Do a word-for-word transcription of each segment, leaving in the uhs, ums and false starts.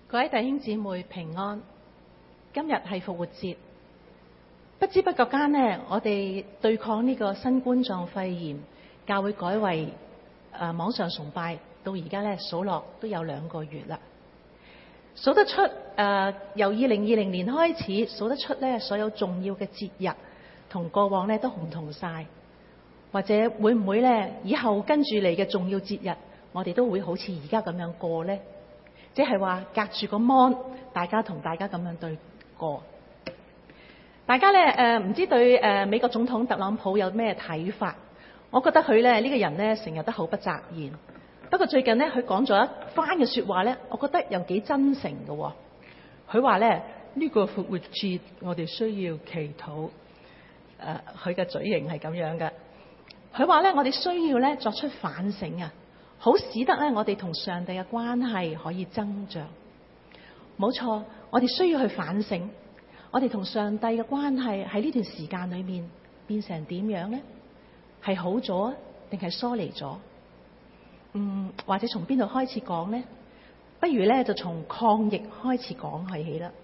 各位弟兄姊妹平安，今日係復活節，不知不覺間呢，我哋對抗呢個新冠狀肺炎，教會改為誒、呃、網上崇拜，到而家咧數落都有兩個月啦。數得出誒、呃，由二零二零年開始數得出咧，所有重要嘅節日同過往咧都唔同晒，或者會唔會咧以後跟住嚟嘅重要節日，我哋都會好似而家咁樣過呢？即係話隔住個 mon， 大家同大家咁樣對過。大家咧誒唔知對誒、呃、美國總統特朗普有咩睇法？我覺得佢咧呢、呢個人咧成日都口不擇言。不過最近咧佢講咗一番嘅說話咧，我覺得又幾真誠嘅、哦。佢話咧呢、呢個復活節我哋需要祈禱。誒、呃，佢嘅嘴型係咁樣嘅。佢話咧我哋需要咧作出反省啊。好使得咧，我哋同上帝嘅關係可以增長。冇錯，我哋需要去反省，我哋同上帝嘅關係喺呢段時間裏面變成點樣呢？係好咗定係疏離咗？嗯，或者從邊度開始講呢？不如咧就從抗疫開始講起啦。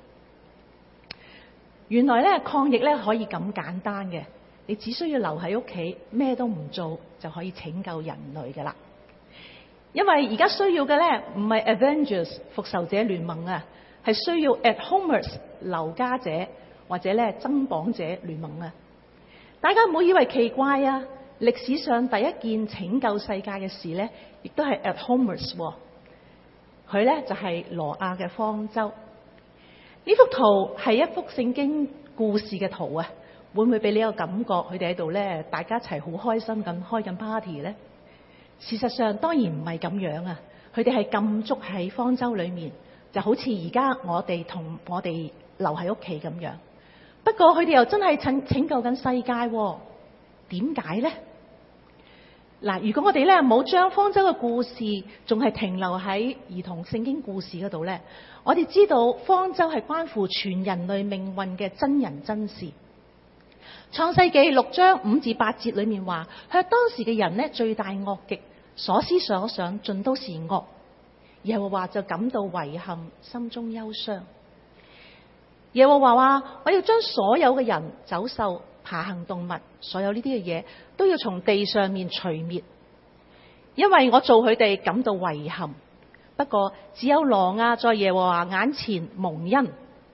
原來咧抗疫咧可以咁簡單嘅，你只需要留喺屋企，咩都唔做就可以拯救人類噶啦。因為而家需要嘅咧唔係 Avengers 復仇者聯盟啊，係需要 At Homers 留家者或者咧增綁者聯盟啊。大家唔好以為奇怪啊，歷史上第一件拯救世界嘅事咧，亦都係 At Homers。佢咧就係挪亞嘅方舟。呢幅圖係一幅聖經故事嘅圖啊，會唔會俾你有感覺？佢哋喺度咧，大家一齊好開心咁開緊 party 咧？事實上當然唔係咁樣啊！佢哋係禁足喺方舟裏面，就好似而家我哋同我哋留喺屋企咁樣。不過佢哋又真係拯拯救緊世界喎，點解呢？嗱，如果我哋咧冇將方舟嘅故事仲係停留喺兒童聖經故事嗰度咧，我哋知道方舟係關乎全人類命運嘅真人真事。創世紀六章五至八節裏面話，佢當時嘅人呢，罪大惡極，所思所想盡都是惡，耶和華就感到遺憾，心中憂傷。耶和華話：我要將所有嘅人、走獸、爬行動物，所有呢啲嘅嘢都要從地上面除滅，因為我做佢哋感到遺憾。不過只有挪亞在耶和華眼前蒙恩。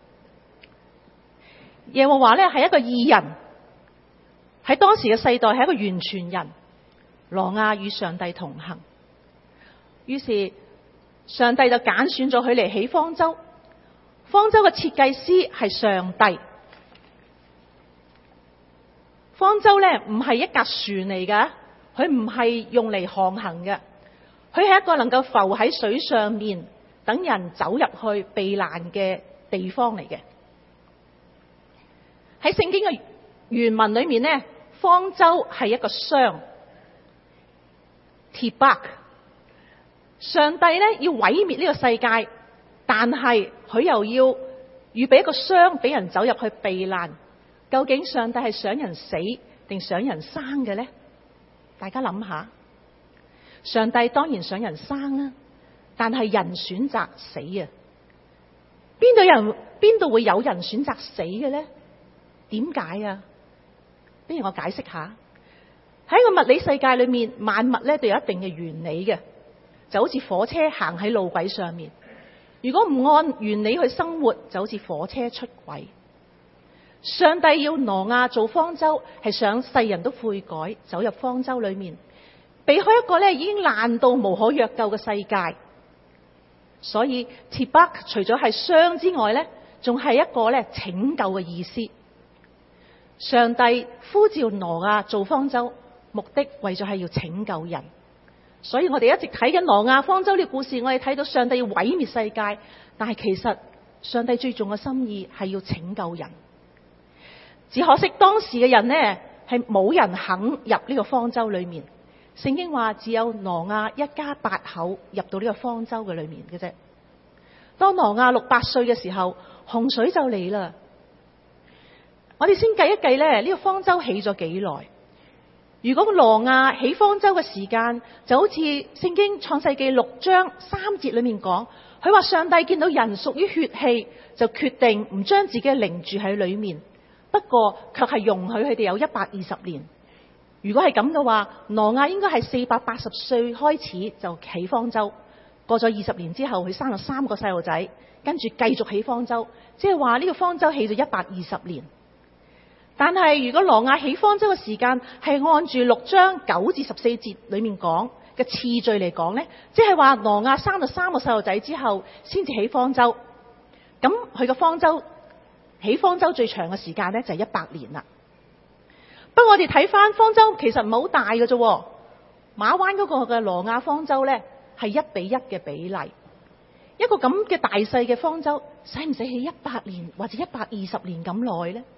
耶和華呢係一個義人。喺當時嘅世代係一個完全人，挪亞與上帝同行。於是上帝就揀選咗佢嚟起方舟。方舟嘅設計師係上帝。方舟咧唔係一架船嚟㗎，佢唔係用嚟航行嘅，佢係一個能夠浮喺水上面，等人走入去避難嘅地方嚟嘅。喺聖經嘅原文裏面呢，方舟係一個箱 Tibak。上帝咧要毀滅呢個世界，但係佢又要預備一個箱俾人走入去避難。究竟上帝係想人死定想人生嘅呢？大家諗下，上帝當然想人生啦，但係人選擇死啊！邊度人邊度會有人選擇死嘅呢？點解啊？不如我解釋下。喺個物理世界裏面，萬物咧都有一定嘅原理嘅，就好似火車行喺路軌上面。如果唔按原理去生活，就好似火車出軌。上帝要挪亞做方舟，係想世人都悔改，走入方舟裏面，避開一個咧已經爛到無可藥救嘅世界。所以 Tibak 除咗係箱之外咧，仲係一個咧拯救嘅意思。上帝呼召挪亞做方舟，目的為咗係要拯救人。所以我哋一直睇緊挪亞方舟呢個故事，我哋睇到上帝要毀滅世界，但係其實上帝最重嘅心意係要拯救人。只可惜當時嘅人呢，係冇人肯入呢個方舟裏面。聖經話只有挪亞一家八口入到呢個方舟嘅裏面嘅啫。當挪亞六百歲嘅時候，洪水就嚟啦。我哋先計一計咧，呢個方舟起咗幾耐？如果挪亞起方舟嘅時間就好似聖經創世記六章三節裏面講， 佢話上帝見到人屬於血氣，就決定唔將自己嘅靈住喺裏面，不過卻係容許佢哋有一百二十年。如果係咁嘅話，挪亞應該係四百八十歲開始就起方舟，過咗二十年之後，佢生咗三個細路仔，跟住繼續起方舟，即係話呢個方舟起咗一百二十年。但係如果挪亞起方舟嘅時間係按住六章九至十四節裏面講嘅次序嚟講呢，即係話挪亞生咗三個細路仔之後先至起方舟，咁佢個方舟起方舟最長嘅時間呢，就係一百年啦。不過我哋睇翻方舟其實唔係好大嘅啫，馬灣嗰個嘅挪亞方舟呢，係一比一嘅比例，一個咁嘅大細嘅方舟使唔使起一百年或者一百二十年咁耐呢？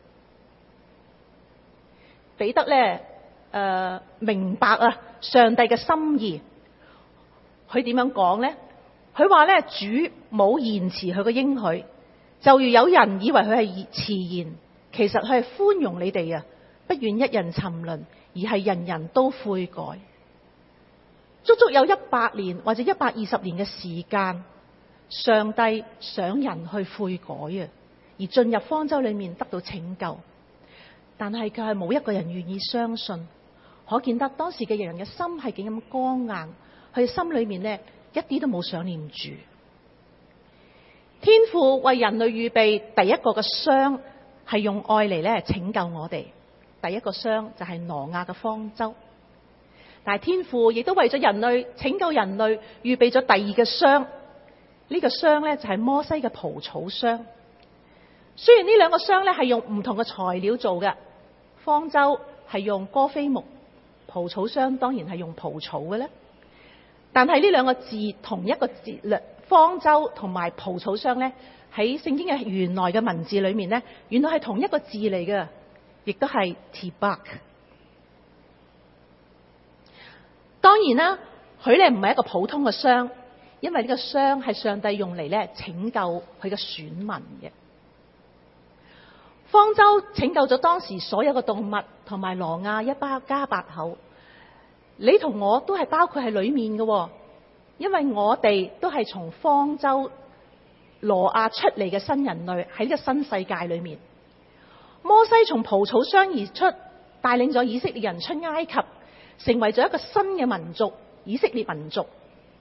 彼得咧，誒、呃、明白啊上帝嘅心意。佢點樣講呢？佢話咧，主冇延遲佢嘅應許，就如有人以為佢係遲延，其實佢係寬容你哋啊，不願一人沉淪，而係人人都悔改。足足有一百年或者一百二十年嘅時間，上帝想人去悔改啊，而進入方舟裏面得到拯救。但係佢係冇一個人願意相信，可見得當時嘅人嘅心係幾咁剛硬，佢心裏面呢，一啲都冇想念主。天父為人類預備第一個嘅箱，係用愛嚟咧拯救我哋。第一個箱就係挪亞嘅方舟，但係天父亦都為咗人類拯救人類預備咗第二個箱。呢個箱咧就係摩西嘅蒲草箱。雖然呢兩個箱咧係用唔同嘅材料做嘅。方舟係用歌斐木，蒲草箱當然係用蒲草嘅咧。但係呢兩個字同一個字，方舟同埋蒲草箱咧，喺聖經嘅原來嘅文字裏面咧，原來係同一個字嚟嘅，亦都係 tibak。當然啦，佢咧唔係一個普通嘅箱，因為呢個箱係上帝用嚟咧拯救佢嘅選民嘅。方舟拯救咗當時所有嘅動物同埋挪亞一家八口，你同我都係包括喺裏面嘅，因為我哋都係從方舟挪亞出嚟嘅新人類喺呢個新世界裏面。摩西從蒲草箱而出，帶領咗以色列人出埃及，成為咗一個新嘅民族，以色列民族。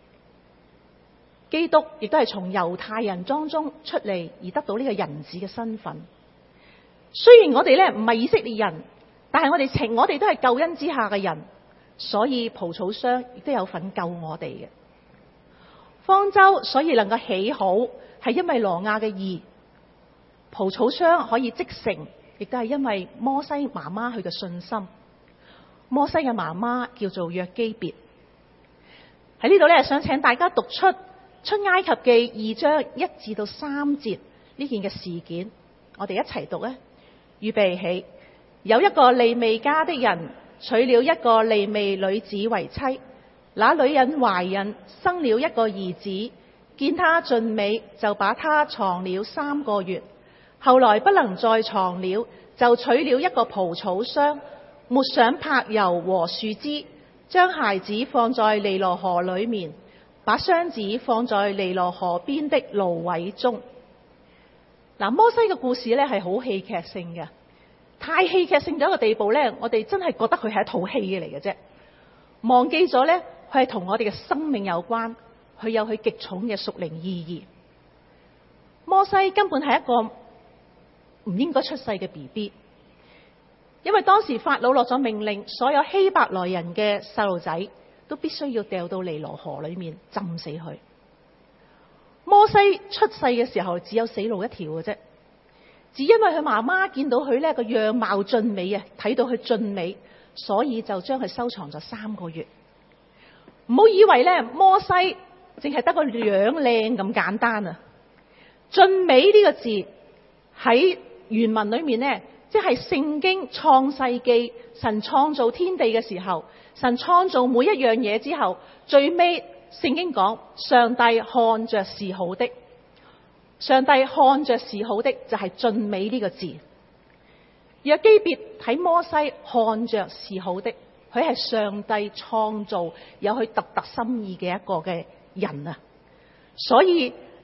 基督亦都係從猶太人當中出嚟而得到呢個人子嘅身份。雖然我哋咧唔係以色列人，但係我哋情我哋都係救恩之下嘅人，所以蒲草箱亦都有份救我哋嘅。方舟所以能夠起好，係因為挪亞嘅義；蒲草箱可以積成，亦都係因為摩西媽媽佢嘅信心。摩西嘅媽媽叫做約基別。喺呢度咧，想請大家讀出出埃及記二章一至到三節呢件嘅事件，我哋一齊讀咧。預備起，有一個利未家的人娶了一個利未女子為妻，那女人懷孕生了一個兒子，見他俊美，就把他藏了三個月。後來不能再藏了，就取了一個蒲草箱，抹上柏油和樹枝，將孩子放在尼羅河裏面，把箱子放在尼羅河邊的蘆葦中。嗱，摩西嘅故事咧係好戲劇性嘅，太戲劇性到一個地步咧，我哋真係覺得佢係一套戲嘅嚟嘅啫，忘記咗咧佢係同我哋嘅生命有關，佢有佢極重嘅屬靈意義。摩西根本係一個唔應該出世嘅 B B， 因為當時法老落咗命令，所有希伯來人嘅細路仔都必須要掉到尼羅河裏面浸死佢。摩西出世嘅時候只有死路一條嘅啫，只因為佢媽媽見到佢呢個樣貌俊美啊，睇到佢俊美，所以就將佢收藏咗三個月。唔好以為咧摩西淨係得個樣靚咁簡單啊！俊美呢個字喺原文裏面呢，即係聖經創世記神創造天地嘅時候，神創造每一樣嘢之後，最尾聖經講上帝看着是好的，上帝看着是好的就係俊美呢個字。約基別睇摩西看着是好的，佢係上帝創造有佢特特心意嘅一個嘅人啊，所以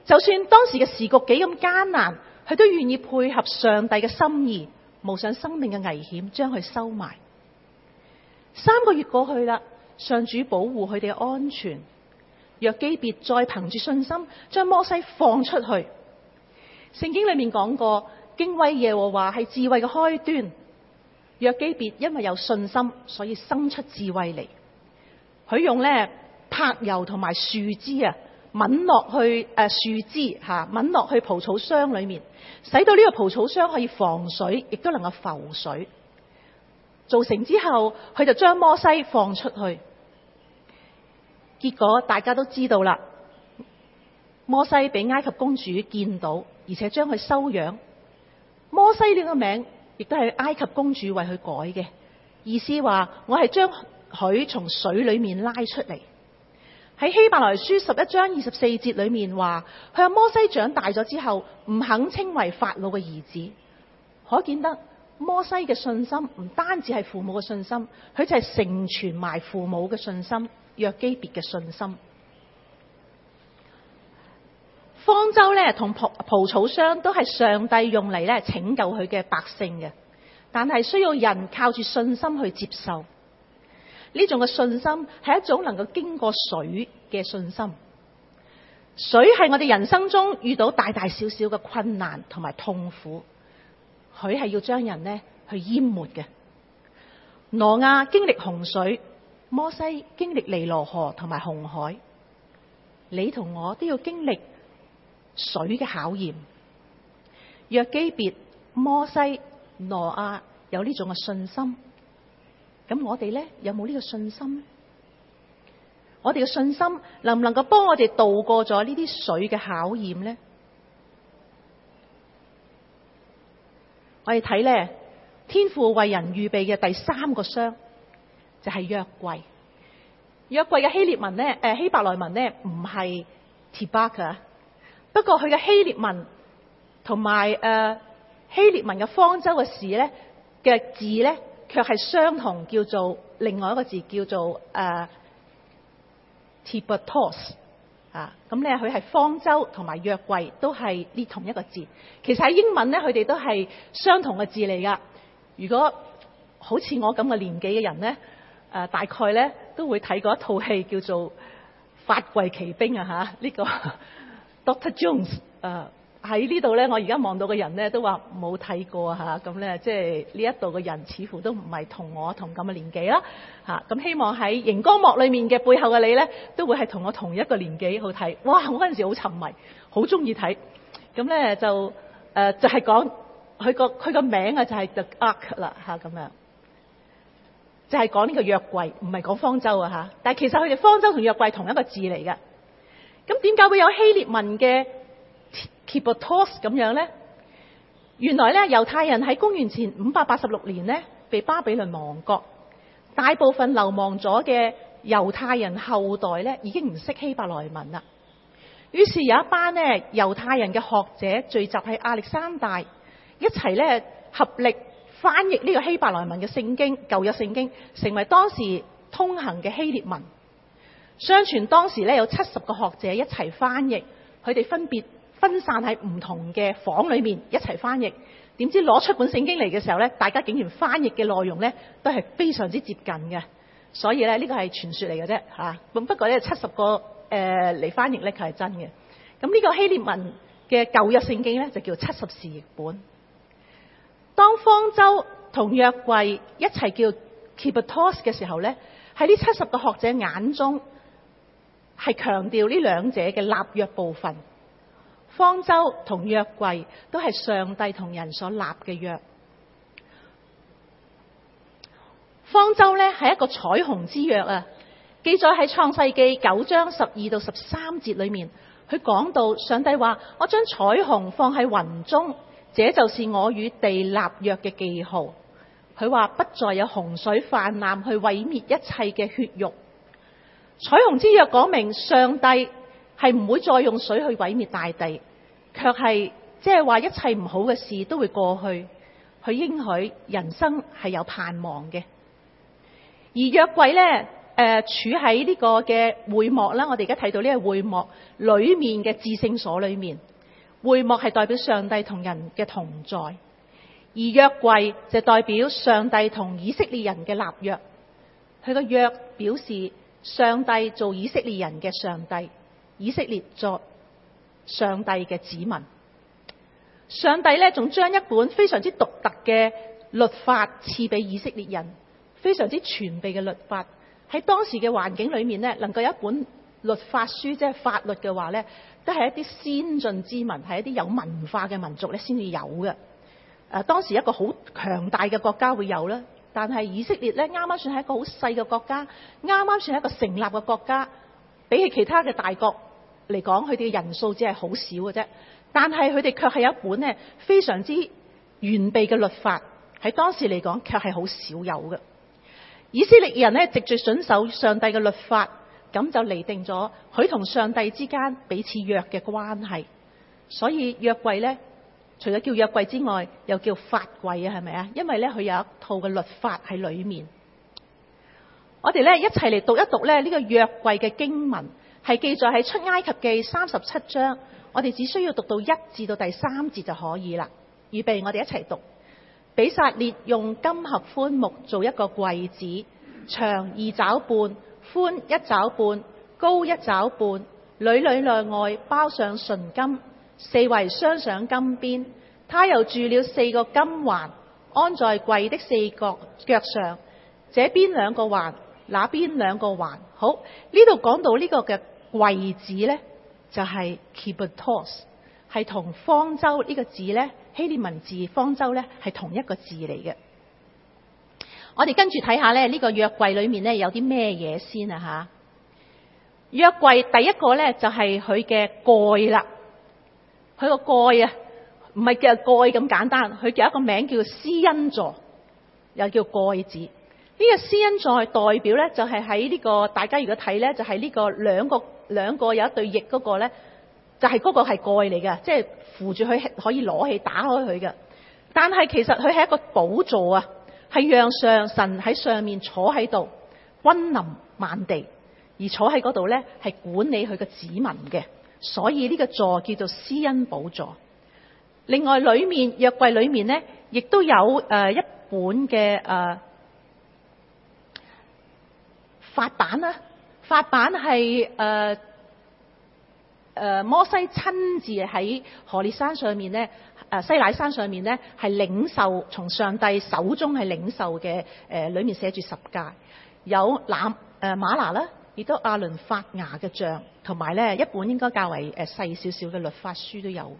就算當時嘅時局幾咁艱難，佢都願意配合上帝嘅心意，冒上生命嘅危險，將佢收埋。三個月過去啦，上主保護佢哋嘅安全。約基別再憑住信心將摩西放出去。聖經裏面講過，敬畏耶和華係智慧嘅開端。約基別因為有信心，所以生出智慧嚟。佢用咧柏油同埋樹枝啊，抿落去誒、呃、樹枝吓，抿落去蒲草箱裏面，使到呢個蒲草箱可以防水，亦都能夠浮水。做成之後，佢就將摩西放出去。結果大家都知道啦，摩西俾埃及公主見到，而且將佢收養。摩西呢個名亦都係埃及公主為佢改嘅，意思話我係將佢從水裏面拉出嚟。喺希伯來書十一章二十四節裏面話，佢話摩西長大咗之後唔肯稱為法老嘅兒子，可見得摩西嘅信心唔單止係父母嘅信心，佢就係成全埋父母嘅信心。約基別嘅信心，方舟咧同蒲蒲草箱都係上帝用嚟咧拯救佢嘅百姓嘅，但係需要人靠住信心去接受。呢種嘅信心係一種能夠經過水嘅信心。水係我哋人生中遇到大大小小嘅困難同埋痛苦，佢係要將人咧去淹沒嘅。挪亞經歷洪水，摩西經歷尼羅河同埋紅海，你同我都要經歷水嘅考驗。約基別、摩西、挪亞有呢種嘅信心，咁我哋呢有冇呢個信心？我哋嘅信心能唔能夠幫我哋度過咗呢啲水嘅考驗呢？我哋睇呢，天父為人預備嘅第三個箱，就係約櫃。約櫃嘅希臘文咧，誒希伯來文咧唔係 Tibaka， 不過佢嘅希臘文同埋誒希臘文嘅方舟嘅事咧嘅字咧，卻係相同，叫做另外一個字叫做誒 Tibatos 啊。咁咧佢係方舟同埋約櫃都係呢同一個字。其實喺英文咧，佢哋都係相同嘅字嚟噶。如果好似我咁嘅年紀嘅人咧，誒、呃、大概咧都會睇過一套戲叫做《法櫃奇兵》啊嚇，呢、這個 Doctor Jones 誒喺呢度咧，我而家望到嘅人咧都話冇睇過啊嚇，咁咧即係呢一度嘅人似乎都唔係同我同咁嘅年紀啦嚇，咁、啊、希望喺熒光幕裏面嘅背後嘅你咧，都會係同我同一個年紀好睇。哇！我嗰陣時好沉迷，好中意睇，咁咧就誒、呃、就係、是、講。佢個佢個名啊就係 The Ark 啦吓，咁樣，就係講呢個約櫃，唔係講方舟啊吓。但係其實佢哋方舟同約櫃同一個字嚟嘅。咁點解會有希臘文嘅 Kibotos 咁樣咧？原來咧猶太人喺公元前五百八十六年咧被巴比倫亡國，大部分流亡咗嘅猶太人後代咧已經唔識希伯來文啦。於是有一班咧猶太人嘅學者聚集喺亞歷山大。一齊咧合力翻譯呢個希伯來文嘅聖經，舊約聖經，成為當時通行嘅希臘文。相傳當時咧有七十個學者一齊翻譯，佢哋分別分散喺唔同嘅房裏面一齊翻譯。點知攞出本聖經嚟嘅時候咧，大家竟然翻譯嘅內容咧都係非常之接近嘅。所以咧呢個係傳說嚟嘅啫嚇。咁不過咧七十個誒嚟翻譯咧佢係真嘅。咁呢個希臘文嘅舊約聖經咧就叫七十士譯本。當方舟同約櫃一齊叫 Kibotos 嘅時候咧，喺呢七十個學者眼中係強調呢兩者嘅立約部分。方舟同約櫃都係上帝同人所立嘅約。方舟咧係一個彩虹之約啊，記載喺創世記九章十二到十三節裏面，佢講到上帝話：我將彩虹放喺雲中。這就是我與地立約嘅記號。佢話不再有洪水泛濫去毀滅一切嘅血肉。彩虹之約講明上帝係唔會再用水去毀滅大地，卻係即係話一切唔好嘅事都會過去。佢應許人生係有盼望嘅。而約櫃呢， 誒處喺呢個嘅會幕啦，我哋而家睇到呢個會幕裏面嘅至聖所裏面，會幕係代表上帝同人嘅同在，而約櫃就代表上帝同以色列人嘅立約。佢個約表示上帝做以色列人嘅上帝，以色列作上帝嘅子民。上帝咧仲將一本非常之獨特嘅律法賜俾以色列人，非常之全備嘅律法。喺當時嘅環境裏面咧，能夠有一本律法書，即係法律嘅話咧，都係一啲先進之民，係一啲有文化嘅民族咧先至有嘅。誒，當時一個好強大嘅國家會有啦，但係以色列咧啱啱算係一個好細嘅國家，啱啱算係一個成立嘅國家，比起其他嘅大國嚟講，佢哋嘅人數只係好少嘅啫。但係佢哋卻係有一本咧非常之完備嘅律法，喺當時嚟講卻係好少有嘅。以色列人咧藉住遵守上帝嘅律法，咁就釐定咗佢同上帝之間彼此約嘅關係。所以約櫃咧，除咗叫約櫃之外，又叫法櫃啊，係咪啊？因為咧佢有一套嘅律法喺裏面。我哋咧一齊嚟讀一讀咧呢個約櫃嘅經文，係記載喺出埃及記三十七章。我哋只需要讀到一至到第三節就可以啦。預備，我哋一齊讀。比撒列用金合歡木做一個櫃子，長二肘半，寬一肘半，高一肘半，裏裏內外包上純金，四圍鑲上金邊。他又鑄了四個金環，安在櫃的四角腳上，這邊兩個環，那邊兩個環。好，呢度講到呢個嘅櫃子呢，就係 kibbutz， 係同方舟呢個字呢，希臘文字方舟呢係同一個字嚟嘅。我哋跟住睇下咧，呢個約櫃裏面呢有啲咩嘢先啊吓。約櫃第一個呢就係佢嘅蓋啦，佢個蓋啊唔係叫蓋咁簡單，佢叫一個名叫施恩座，又叫蓋子。呢個施恩座代表呢就係喺呢個大家如果睇呢，就係呢個兩個兩個有一對翼嗰個呢，就係嗰個係蓋嚟嘅，即係扶住佢可以攞起打開佢嘅。但係其實佢係一個寶座啊，係讓上神喺上面坐喺度，君臨萬地，而坐喺嗰度呢係管理佢嘅子民嘅，所以呢個座叫做施恩寶座。另外裏面約櫃裏面呢，亦都有誒一本嘅誒法版啦，法版係誒誒摩西親自喺何烈山上面呢，誒西乃山上面呢係領受從上帝手中係領受嘅，誒裏面寫住十誡，有那誒嗎哪啦，亦都亞倫發芽嘅杖，同埋咧一本應該較為誒細少少嘅律法書都有嘅。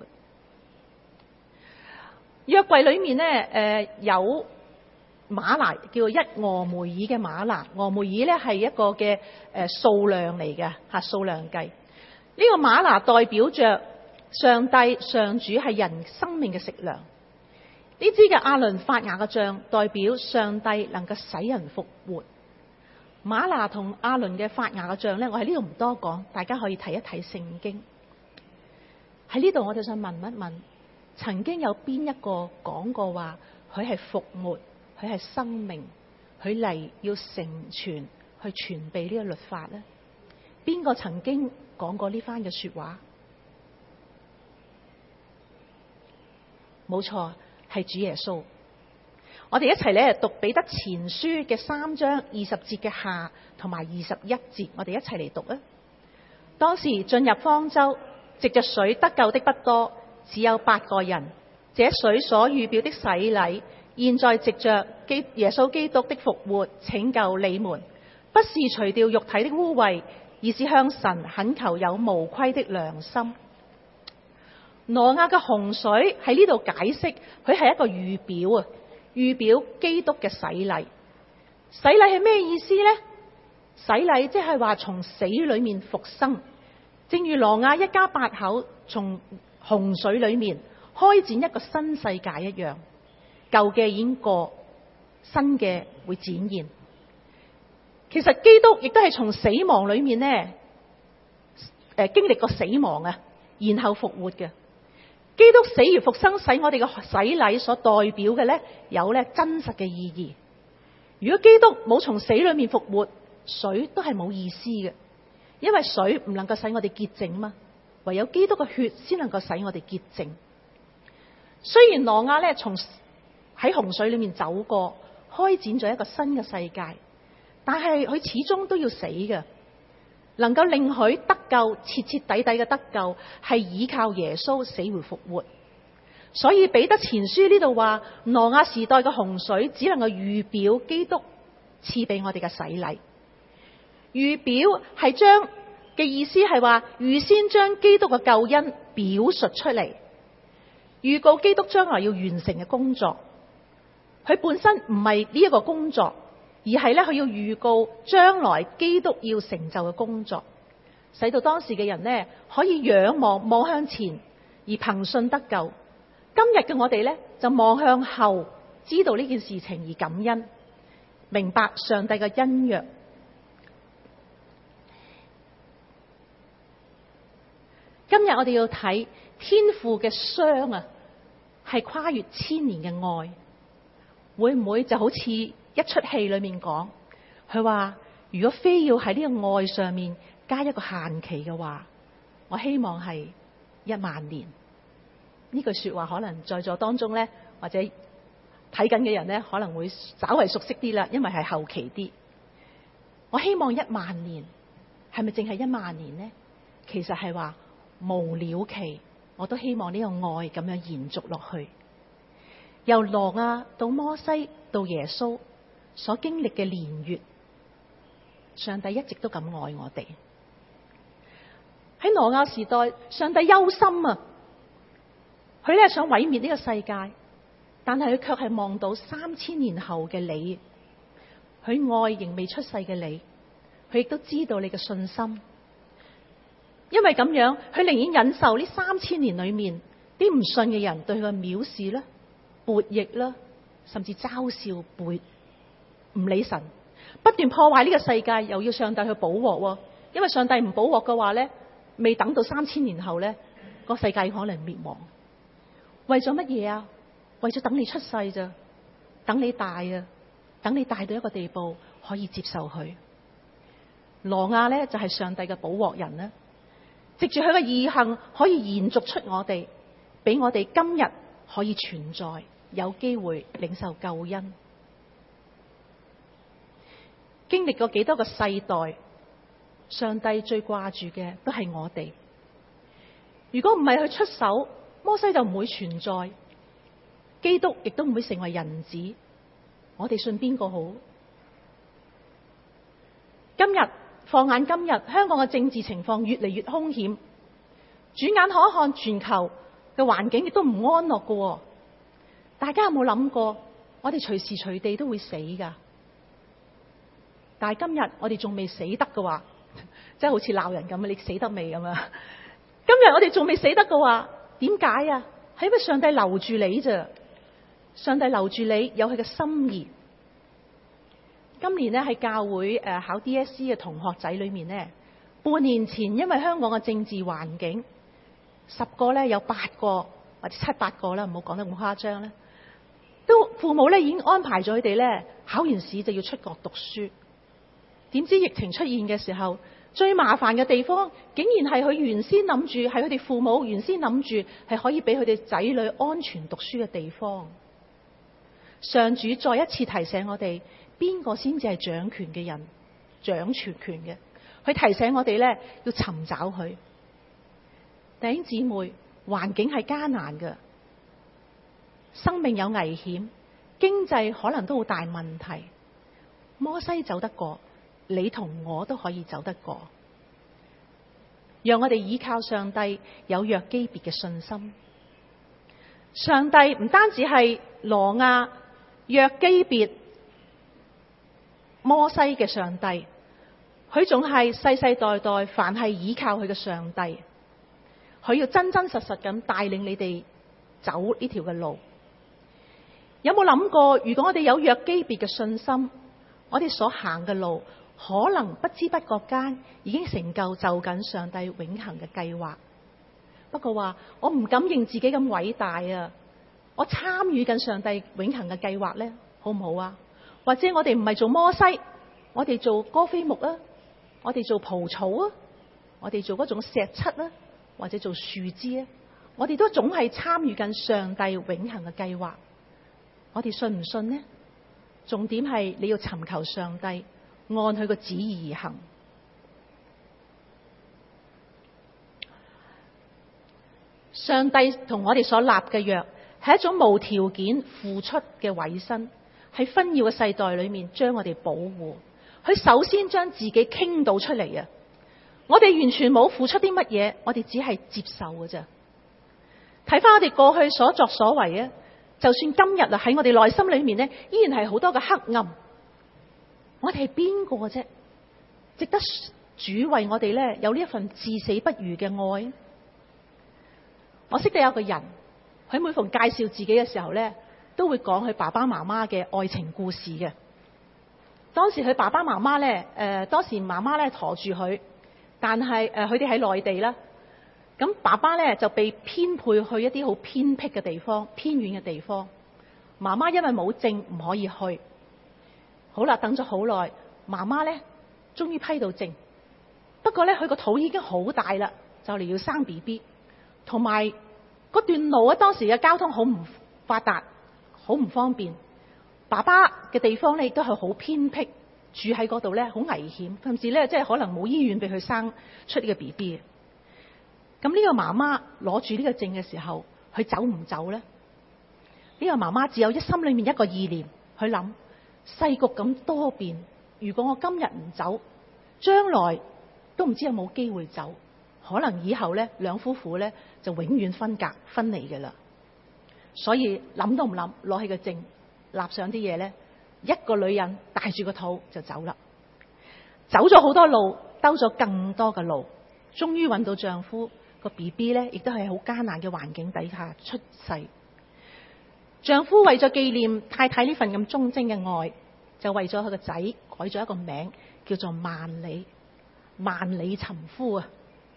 約櫃裏面呢，誒有嗎哪，叫做一俄梅爾嘅嗎哪。俄梅爾呢係一個嘅誒數量嚟嘅吓，數量計。呢、這個嗎哪代表着上帝上主係人生命嘅食糧。呢支嘅亞倫發芽嘅杖代表上帝能夠使人復活。嗎哪同亞倫嘅發芽嘅杖呢，我喺呢度唔多講，大家可以睇一睇聖經。喺呢度我就想問一問，曾經有邊一個講過話佢係復活，佢係生命，佢嚟要成全去傳備呢個律法呢？邊個曾經講過呢番嘅說話？冇錯，係主耶穌。我哋一齊咧讀彼得前書嘅三章二十節嘅下同埋二十一節，我哋一齊嚟讀啊！當時進入方舟，藉着水得救的不多，只有八個人。這水所預表的洗禮，現在藉着基耶穌基督的復活拯救你們，不是除掉肉體的污穢，而是向神懇求有無虧的良心。挪亞嘅洪水喺呢度解釋，佢係一個預表啊，預表基督嘅洗禮。洗禮係咩意思呢？洗禮即係話從死裏面復生，正如挪亞一家八口從洪水裏面開展一個新世界一樣，舊嘅已經過，新嘅會展現。其實基督亦都係從死亡裏面呢，誒經歷過死亡啊，然後復活嘅。基督死而復生，使我哋嘅洗禮所代表嘅呢，有呢真實嘅意義。如果基督冇從死裏面復活， 水都係冇意思嘅，因為水唔能夠使我哋潔淨嘛，唯有基督嘅血先能夠使我哋潔淨。雖然挪亞咧從喺洪水裏面走過，開展咗一個新嘅世界，但係佢始終都要死嘅。能夠令佢得救，徹徹底底嘅得救，係依靠耶穌死回復活。所以彼得前書呢度話，挪亞時代嘅洪水只能夠預表基督賜俾我哋嘅洗禮。預表係將嘅意思係話，預先將基督嘅救恩表述出嚟，預告基督將來要完成嘅工作。佢本身唔係呢一個工作，而係咧佢要預告將來基督要成就嘅工作，使到當時嘅人呢可以仰望望向前，而憑信得救。今日嘅我哋呢，就望向後，知道呢件事情而感恩，明白上帝嘅恩約。今日我哋要睇天父嘅傷啊，係跨越千年嘅愛，會唔會就好似一出戲裏面講，佢話如果非要喺呢個愛上面加一個限期嘅話，我希望係一萬年。呢句說話可能在座當中呢，或者睇緊嘅人呢，可能會稍為熟悉啲啦，因為係後期啲。我希望一萬年，係咪淨係一萬年呢？其實係話無了期，我都希望呢個愛咁樣延續落去。由挪亞到摩西到耶穌所經歷嘅年月，上帝一直都咁愛我哋。喺挪亞時代，上帝憂心啊！佢咧想毀滅呢個世界，但係佢卻係望到三千年後嘅你，佢愛仍未出世嘅你，佢亦都知道你嘅信心。因為咁樣，佢寧願忍受呢三千年裏面啲唔信嘅人對佢嘅藐視啦、悖逆啦，甚至嘲笑背唔理神，不斷破壞呢個世界，又要上帝去補鑊。因為上帝唔補鑊嘅話咧，未等到三千年後咧，個世界可能滅亡。為咗乜嘢啊？為咗等你出世咋，等你大啊，等你大到一個地步可以接受佢。挪亞咧就係上帝嘅補鑊人啦，藉住佢嘅義行可以延續出我哋，俾我哋今日可以存在，有機會領受救恩。經歷過幾多個世代，上帝最掛住嘅都係我哋。如果唔係佢出手，摩西就唔會存在，基督亦都唔會成為人子。我哋信邊個好？今日放眼今日，香港嘅政治情況越嚟越兇險，轉眼可看全球嘅環境亦都唔安樂㗎。大家有冇諗過，我哋隨時隨地都會死㗎？但係今日我哋仲未死得嘅話，即係好似鬧人咁啊！你死得未咁啊？今日我哋仲未死得嘅話，點解啊？係因為上帝留住你咋？上帝留住你有佢嘅心意。今年咧喺教會誒考 D S E 嘅同學仔裏面咧，半年前因為香港嘅政治環境，十個咧有八個或者七八個啦，唔好講得咁誇張啦，都父母咧已經安排咗佢哋咧考完試就要出國讀書。點知疫情出現嘅時候，最麻煩嘅地方竟然係佢原先諗住，係佢哋父母原先諗住係可以俾佢哋仔女安全讀書嘅地方。上主再一次提醒我哋，邊個先至係掌權嘅人，掌全權嘅？佢提醒我哋咧要尋找佢。弟兄姊妹，環境係艱難嘅，生命有危險，經濟可能都好大問題。摩西走得過，你同我都可以走得過。讓我哋依靠上帝有約基別嘅信心。上帝唔單止係挪亞、約基別、摩西嘅上帝，佢仲係世世代代凡係依靠佢嘅上帝。佢要真真實實咁帶領你哋走呢條嘅路。有冇諗過，如果我哋有約基別嘅信心，我哋所行嘅路可能不知不覺間已經成就就緊上帝永恆嘅計劃。不過話我唔敢認自己咁偉大啊！我參與緊上帝永恆嘅計劃呢，好唔好啊？或者我哋唔係做摩西， 我哋做歌斐木啊，我哋做蒲草啊，我哋做嗰種石漆啊，或者做樹枝啊，我哋都總係參與緊上帝永恆嘅計劃。我哋信唔信呢？重點係你要尋求上帝，按佢個旨意而行。上帝同我哋所立嘅約係一種無條件付出嘅委身，喺紛擾嘅世代裏面將我哋保護。佢首先將自己傾倒出嚟啊！我哋完全冇付出啲乜嘢，我哋只係接受嘅啫。睇翻我哋過去所作所為啊，就算今日啊喺我哋內心裏面呢，依然係好多嘅黑暗。我哋係邊個啫？值得主為我哋呢有呢一份至死不渝嘅愛？我識得有個人，佢每逢介紹自己嘅時候呢，都會講佢爸爸媽媽嘅愛情故事嘅。當時佢爸爸媽媽呢，誒、呃，當時媽媽呢馱住佢，但係誒佢哋喺內地啦。咁爸爸呢就被編配去一啲好偏僻嘅地方、偏遠嘅地方。媽媽因為冇證唔可以去。好啦，等咗好耐，媽媽呢終於批到證。不過呢，佢個肚已經好大啦，就嚟要生 B B。同埋嗰段路啊，當時嘅交通好唔發達，好唔方便。爸爸嘅地方咧亦都係好偏僻，住喺嗰度咧好危險，甚至咧即係可能冇醫院俾佢生出呢個 B B 嘅。咁呢個媽媽攞住呢個證嘅時候，佢走唔走咧？呢個媽媽只有一心裏面一個意念，去諗世局咁多變，如果我今日唔走，將來都唔知有冇機會走。可能以後咧，兩夫婦咧就永遠分隔分離嘅啦。所以諗都唔諗，攞起個證，立上啲嘢咧，一個女人帶住個肚就走啦。走咗好多路，兜咗更多嘅路，終於揾到丈夫個 B B 咧，亦都係好艱難嘅環境底下出世。丈夫為咗紀念太太呢份咁忠貞嘅愛，就為咗佢個仔改咗一個名，叫做萬里萬里尋夫啊！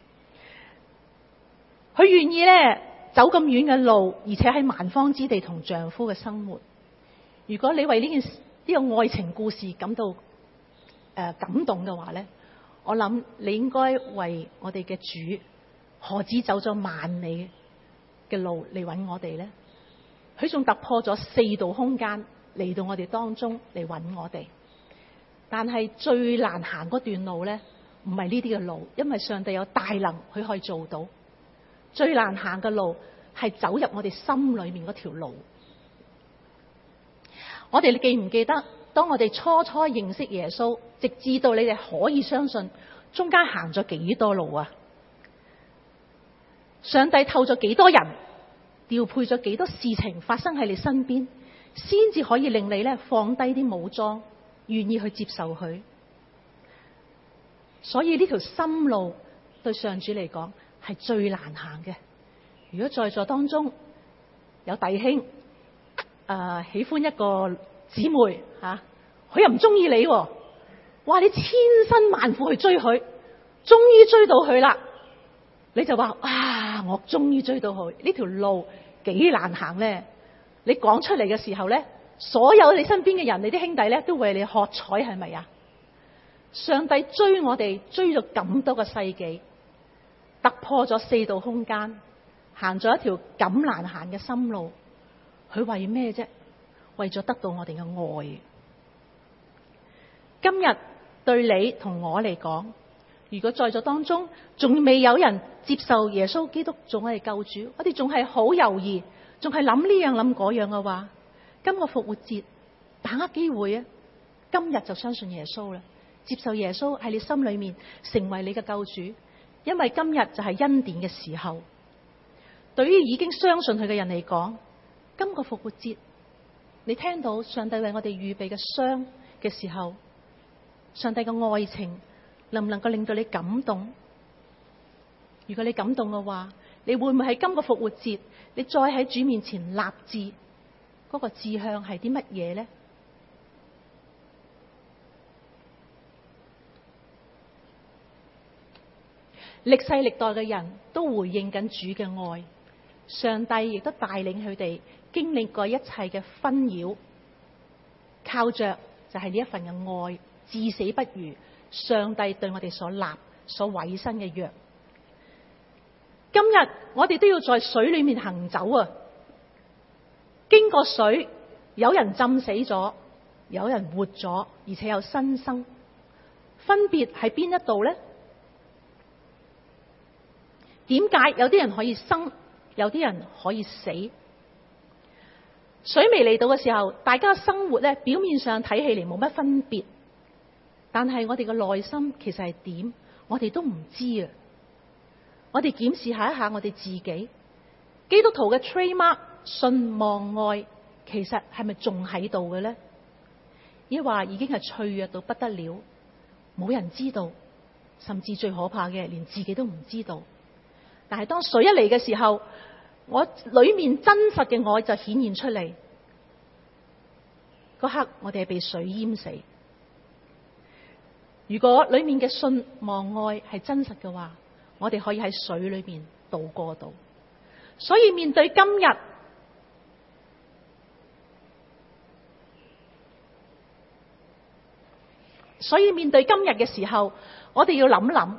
佢願意咧走咁遠嘅路，而且喺蠻荒之地同丈夫嘅生活。如果你為呢件事呢個愛情故事感到誒、呃、感動嘅話咧，我諗你應該為我哋嘅主何止走咗萬里嘅路嚟揾我哋咧？佢仲突破咗四度空間嚟到我哋當中嚟揾我哋。但係最難行嗰段路咧，唔係呢啲嘅路，因為上帝有大能，佢可以做到。最難行嘅路係走入我哋心裏面嗰條路。我哋你記唔記得，當我哋初初認識耶穌，直至到你哋可以相信，中間行咗幾多路啊？上帝透咗幾多人，調配咗幾多事情發生喺你身邊，先至可以令你咧放低啲武裝，願意去接受佢。所以呢條心路對上主嚟講係最難行嘅。如果在座當中有弟兄誒、呃、喜歡一個姊妹吓，佢、啊、又唔中意你，哇！你千辛萬苦去追佢，終於追到佢啦，你就話啊，我終於追到佢。呢條路幾難行咧？你講出嚟嘅時候咧，所有你身邊嘅人，你啲兄弟咧都為你喝彩，係咪啊？上帝追我哋追咗咁多個世紀，突破咗四度空間，行咗一條咁難行嘅心路，佢為咩啫？為咗得到我哋嘅愛。今日對你同我嚟講，如果在座當中仲未有人接受耶穌基督做我哋救主，我哋仲係好猶豫，仲係諗呢樣諗嗰樣嘅話，今個復活節把握機會啊！今日就相信耶穌啦，接受耶穌喺你心裏面成為你嘅救主，因為今日就係恩典嘅時候。對於已經相信佢嘅人嚟講，今個復活節你聽到上帝為我哋預備嘅傷嘅時候，上帝嘅愛情能唔能夠令到你感動？如果你感動嘅話，你會唔會喺今個復活節你再喺主面前立志？嗰個志向係啲乜嘢呢？歷世歷代嘅人都回應緊主嘅愛，上帝亦都帶領佢哋經歷過一切嘅紛擾，靠着就係呢一份嘅愛， 至死不渝上帝對我哋所立、所委身嘅約。今日我哋都要在水裏面行走啊！經過水，有人浸死咗，有人活咗，而且有新生。分別喺邊一度呢？點解有啲人可以生，有啲人可以死？水未嚟到嘅時候，大家生活咧，表面上睇起嚟冇乜分別，但係我哋嘅內心其實係點，我哋都唔知啊！我哋檢視下一下我哋自己，基督徒嘅 trademark 信望愛，其實係咪仲喺度嘅呢？抑或已經係脆弱到不得了，冇人知道，甚至最可怕嘅，連自己都唔知道。但係當水一嚟嘅時候，我裏面真實嘅愛就顯現出嚟，嗰刻我哋係被水淹死。如果裏面嘅信望愛係真實嘅話，我哋可以喺水裏面度過到。所以面對今日，所以面對今日嘅時候，我哋要諗諗，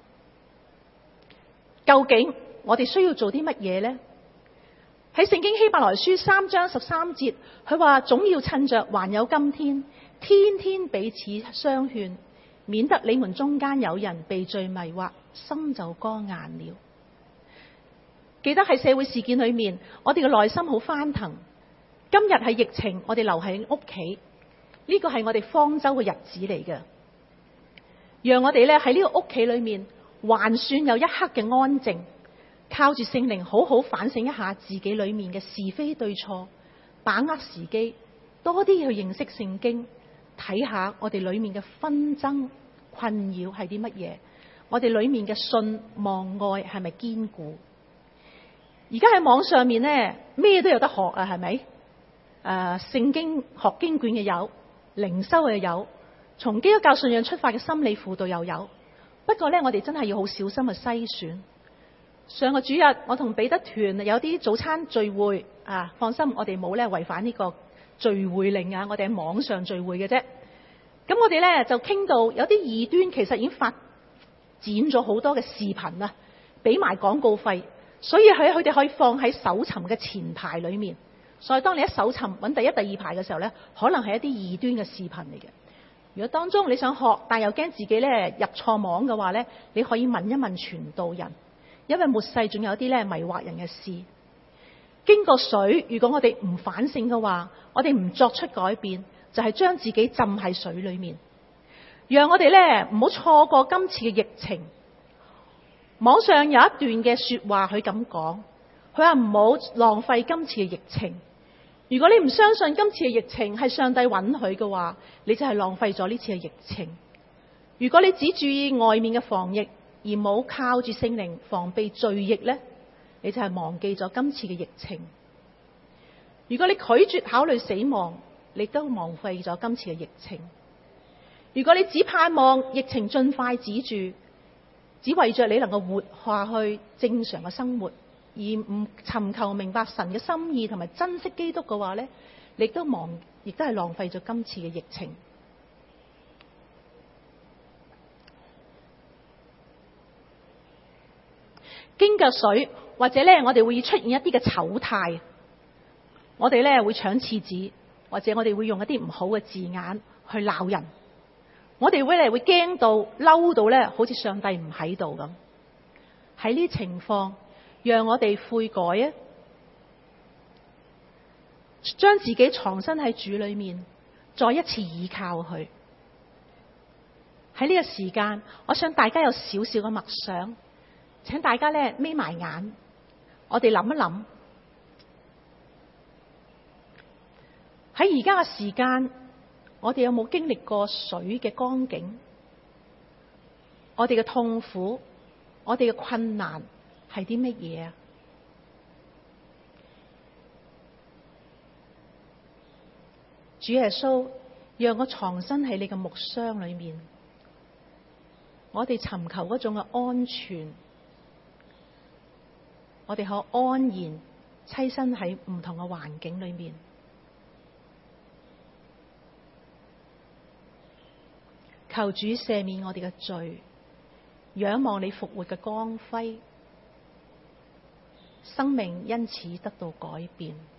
究竟我哋需要做啲乜嘢呢？喺聖經希伯來書三章十三節，佢話總要趁着還有今天，天天彼此相勸，免得你們中間有人被罪迷惑，心就剛硬了。記得喺社會事件裏面，我哋嘅內心好翻騰。今日係疫情，我哋留喺屋企，呢個係我哋方舟嘅日子嚟嘅，讓我哋咧喺呢個屋企裏面還算有一刻嘅安靜，靠住聖靈好好反省一下自己裏面嘅是非對錯，把握時機，多啲去認識聖經，睇下我哋裏面嘅紛爭困擾係啲乜嘢，我哋裏面嘅信望愛係咪堅固？而家喺網上面呢，咩都有得學啊，係咪？誒、呃，聖經學經卷嘅有，靈修嘅有，從基督教信仰出發嘅心理輔導又有。不過呢，我哋真係要好小心去篩選。上個主日，我同彼得團有啲早餐聚會啊，放心，我哋冇咧違反呢個聚會令啊，我哋喺網上聚會嘅啫。咁我哋咧就傾到有啲異端，其實已經發展咗好多嘅視頻啊，俾埋廣告費，所以喺佢哋可以放喺搜尋嘅前排裏面。所以當你一搜尋揾第一、第二排嘅時候咧，可能係一啲異端嘅視頻嚟嘅。如果當中你想學，但又驚自己咧入錯網嘅話咧，你可以問一問傳道人，因為末世仲有啲咧迷惑人嘅事。經過水，如果我哋唔反省嘅話，我哋唔作出改變，就係將自己浸喺水裏面，讓我哋咧唔好錯過今次嘅疫情。網上有一段嘅說話，佢咁講，佢話唔好浪費今次嘅疫情。如果你唔相信今次嘅疫情係上帝允許嘅話，你就係浪費咗呢次嘅疫情。如果你只注意外面嘅防疫，而冇靠住聖靈防備罪疫呢，你就係忘記咗今次嘅疫情。如果你拒絕考慮死亡，你都浪費咗今次嘅疫情。如果你只盼望疫情盡快止住，只為着你能夠活下去正常嘅生活，而唔尋求明白神嘅心意同埋珍惜基督嘅話呢，你都忘，亦都係浪費咗今次嘅疫情。經過水，或者咧我哋會出現一啲嘅醜態，我哋咧會搶廁紙，或者我哋會用一啲唔好嘅字眼去鬧人，我哋會嚟會驚到嬲到咧，好似上帝唔喺度咁。喺呢啲情況，讓我哋悔改啊，將自己藏身喺主裏面，再一次倚靠佢。喺呢個時間，我想大家有少少嘅默想。請大家咧眯埋眼，我哋諗一諗，喺而家嘅時間，我哋有冇經歷過水嘅光景？我哋嘅痛苦，我哋嘅困難係啲乜嘢啊？主耶穌，讓我藏身喺你嘅木箱裏面，我哋尋求嗰種嘅安全。我哋可安然棲身喺唔同嘅環境裏面。 求主赦免我哋嘅罪，仰望你復活嘅光輝，生命因此得到改變。